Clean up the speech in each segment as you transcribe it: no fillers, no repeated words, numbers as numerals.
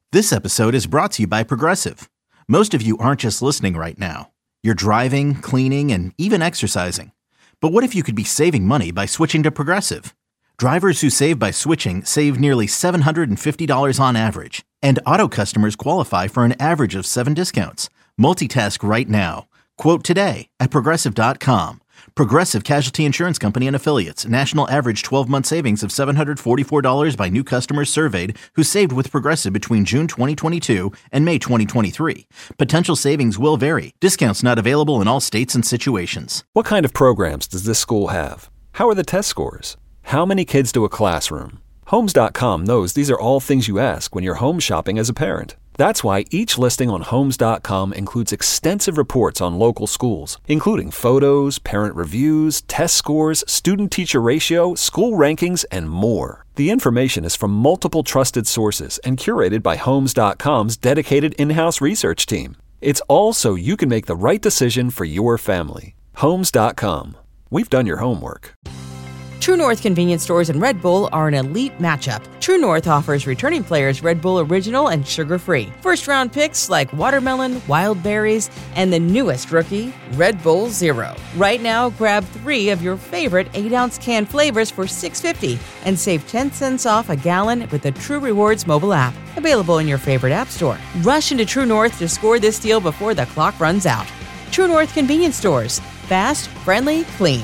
This episode is brought to you by Progressive. Most of you aren't just listening right now. You're driving, cleaning, and even exercising. But what if you could be saving money by switching to Progressive? Drivers who save by switching save nearly $750 on average. And auto customers qualify for an average of 7 discounts. Multitask right now. Quote today at Progressive.com. Progressive Casualty Insurance Company and Affiliates. National average 12-month savings of $744 by new customers surveyed who saved with Progressive between June 2022 and May 2023. Potential savings will vary. Discounts not available in all states and situations. What kind of programs does this school have? How are the test scores? How many kids do a classroom? Homes.com knows these are all things you ask when you're home shopping as a parent. That's why each listing on Homes.com includes extensive reports on local schools, including photos, parent reviews, test scores, student-teacher ratio, school rankings, and more. The information is from multiple trusted sources and curated by Homes.com's dedicated in-house research team. It's all so you can make the right decision for your family. Homes.com. We've done your homework. True North convenience stores and Red Bull are an elite matchup. True North offers returning players Red Bull Original and sugar-free. First-round picks like watermelon, wild berries, and the newest rookie, Red Bull Zero. Right now, grab 3 of your favorite 8-ounce can flavors for $6.50 and save 10 cents off a gallon with the True Rewards mobile app. Available in your favorite app store. Rush into True North to score this deal before the clock runs out. True North convenience stores. Fast, friendly, clean.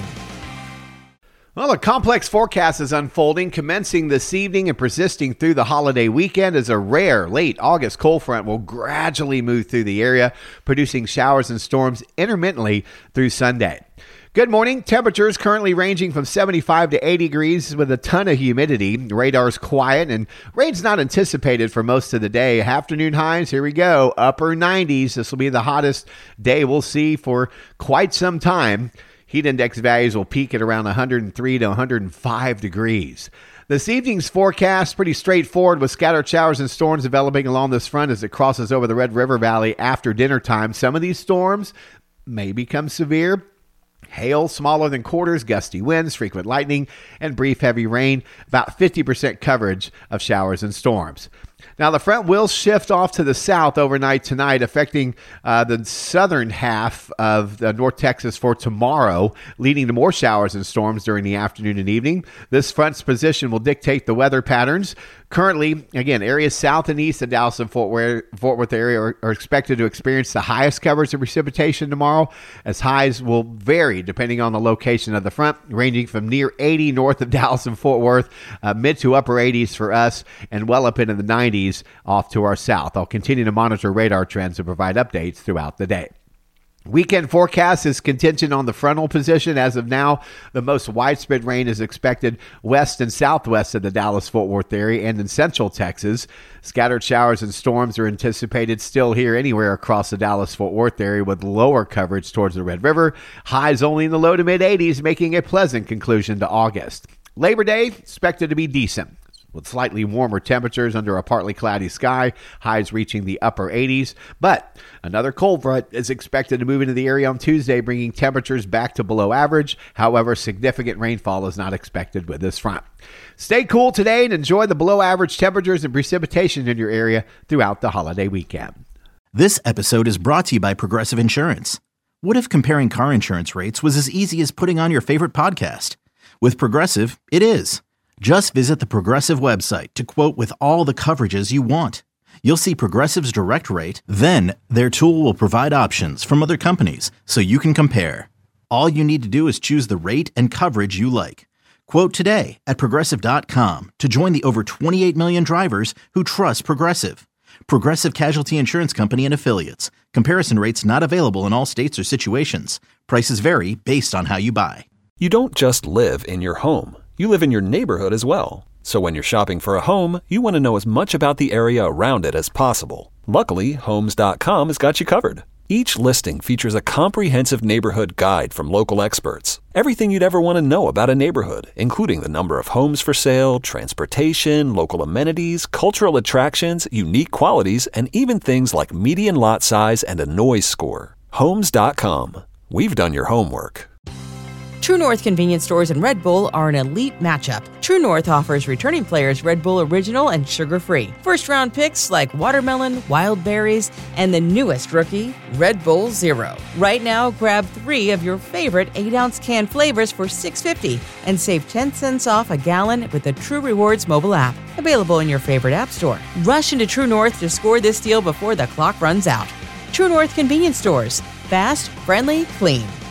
Well, a complex forecast is unfolding, commencing this evening and persisting through the holiday weekend as a rare late August cold front will gradually move through the area, producing showers and storms intermittently through Sunday. Good morning. Temperatures currently ranging from 75 to 80 degrees with a ton of humidity. Radar's quiet and rain's not anticipated for most of the day. Afternoon highs, here we go, upper 90s. This will be the hottest day we'll see for quite some time. Heat index values will peak at around 103 to 105 degrees. This evening's forecast pretty straightforward with scattered showers and storms developing along this front as it crosses over the Red River Valley after dinner time. Some of these storms may become severe. Hail, smaller than quarters, gusty winds, frequent lightning, and brief heavy rain. About 50% coverage of showers and storms. Now, the front will shift off to the south overnight tonight, affecting the southern half of North Texas for tomorrow, leading to more showers and storms during the afternoon and evening. This front's position will dictate the weather patterns. Currently, again, areas south and east of Dallas and Fort Worth area are expected to experience the highest coverage of precipitation tomorrow, as highs will vary depending on the location of the front, ranging from near 80 north of Dallas and Fort Worth, mid to upper 80s for us, and well up into the 90s off to our south. I'll continue to monitor radar trends and provide updates throughout the day. Weekend forecast is contingent on the frontal position. As of now, the most widespread rain is expected west and southwest of the Dallas-Fort Worth area and in central Texas. Scattered showers and storms are anticipated still here anywhere across the Dallas-Fort Worth area with lower coverage towards the Red River. Highs only in the low to mid-80s, making a pleasant conclusion to August. Labor Day expected to be decent, with slightly warmer temperatures under a partly cloudy sky, highs reaching the upper 80s. But another cold front is expected to move into the area on Tuesday, bringing temperatures back to below average. However, significant rainfall is not expected with this front. Stay cool today and enjoy the below average temperatures and precipitation in your area throughout the holiday weekend. This episode is brought to you by Progressive Insurance. What if comparing car insurance rates was as easy as putting on your favorite podcast? With Progressive, it is. Just visit the Progressive website to quote with all the coverages you want. You'll see Progressive's direct rate, then their tool will provide options from other companies so you can compare. All you need to do is choose the rate and coverage you like. Quote today at Progressive.com to join the over 28 million drivers who trust Progressive. Progressive Casualty Insurance Company and Affiliates. Comparison rates not available in all states or situations. Prices vary based on how you buy. You don't just live in your home. You live in your neighborhood as well. So when you're shopping for a home, you want to know as much about the area around it as possible. Luckily, Homes.com has got you covered. Each listing features a comprehensive neighborhood guide from local experts. Everything you'd ever want to know about a neighborhood, including the number of homes for sale, transportation, local amenities, cultural attractions, unique qualities, and even things like median lot size and a noise score. Homes.com. We've done your homework. True North convenience stores and Red Bull are an elite matchup. True North offers returning players Red Bull Original and sugar-free. First-round picks like watermelon, wild berries, and the newest rookie, Red Bull Zero. Right now, grab 3 of your favorite 8-ounce can flavors for $6.50 and save 10 cents off a gallon with the True Rewards mobile app. Available in your favorite app store. Rush into True North to score this deal before the clock runs out. True North convenience stores. Fast, friendly, clean.